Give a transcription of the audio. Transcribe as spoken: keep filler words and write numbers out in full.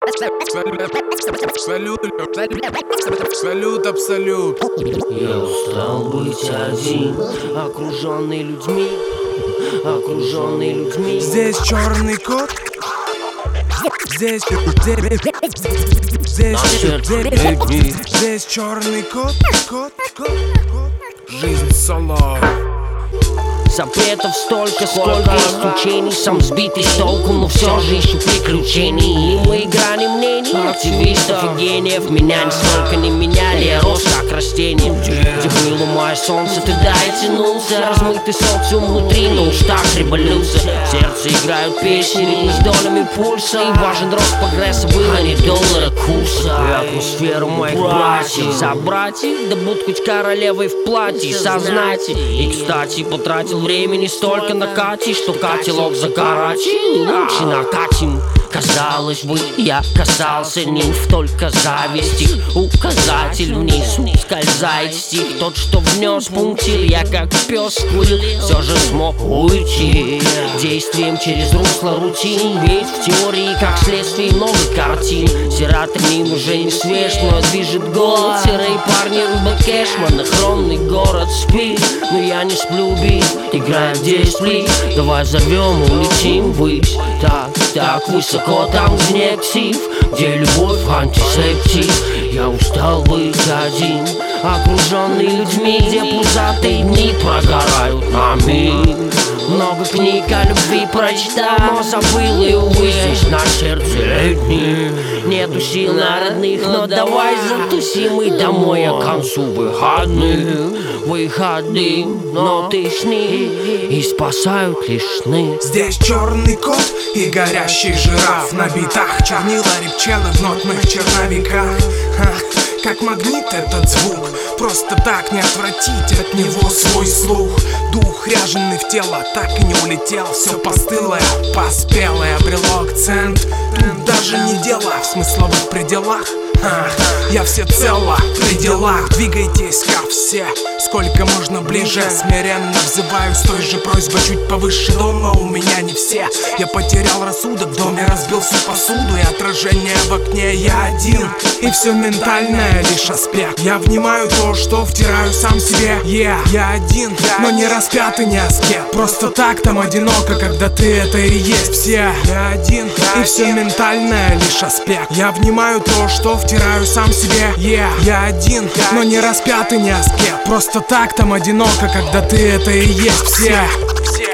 Салют, салют, абсолют. Я устал быть один, окруженный людьми, окруженный людьми. Здесь черный кот. Здесь, здесь, здесь, здесь, здесь черный кот, кот, кот, кот. Жизнь соло. Запретов столько, сколько исключений. Сам сбитый с толку, но все же ищу приключений. И мы играли мнений активистов и гениев. Меня нисколько не меняли, я рос как растение. Где было мое солнце, тогда и тянулся. Размытый социум внутри, но уж так революция. В сердце играют песни, ритмы с долями пульса. И важен рост прогресса, было не доллара курса. И атмосферу моих братьев, собратьев, да будь хоть королевой в платье, сознайте. И, кстати, потратил времени столько на Кати, что котелок закоротил. Лучше накатим. Казалось бы, я касался нимф, только зависть их указатель вниз ускользает стих. Тот, что внес пунктир, я как пес скулил, все же смог уйти действием через русло рутин. Ведь в теории, как следствие, много картин. Серотонин уже не свеж, но движет голод. Серые парни, рыба кэш, монохромный город спит. Но я не сплю, бит, играю в десять плит. Давай взорвем, улетим ввысь. Так, так высоко там, где нет псив, где любовь антисептик. Я устал быть один, окруженный людьми, где пузатые дни прогорают на миг. Много книг о любви прочитал, но забыл, и увы, здесь на сердце летний. Нету сил на родных, но давай затусим и домой, а к концу выходных. Выходы, но тышны и спасают лишь сны. Здесь черный кот и горящий жираф на битах. Чернила репчелы в нотных черновиках. Ха, как магнит этот звук, просто так не отвратить от него свой слух. Дух, ряженый в тело, так и не улетел. Все постылое, поспелое обрело акцент. Тут даже не дело в смысловых пределах. А, я всецело при делах, двигайтесь ко все. Сколько можно ближе, смиренно взываю с той же просьбой чуть повыше. Дома у меня не все, я потерял рассудок. В доме разбил всю посуду и отражение в окне. Я один, и все ментальное лишь аспект. Я внимаю то, что втираю сам себе. yeah. Я один, но не распятый, не аскет. Просто так там одиноко, когда ты это и есть все. Я один, и все ментальное лишь аспект. Я внимаю то, что втираю сам себе. yeah. Я один, но не распятый, не аскет. Просто так там одиноко, когда ты это и есть все.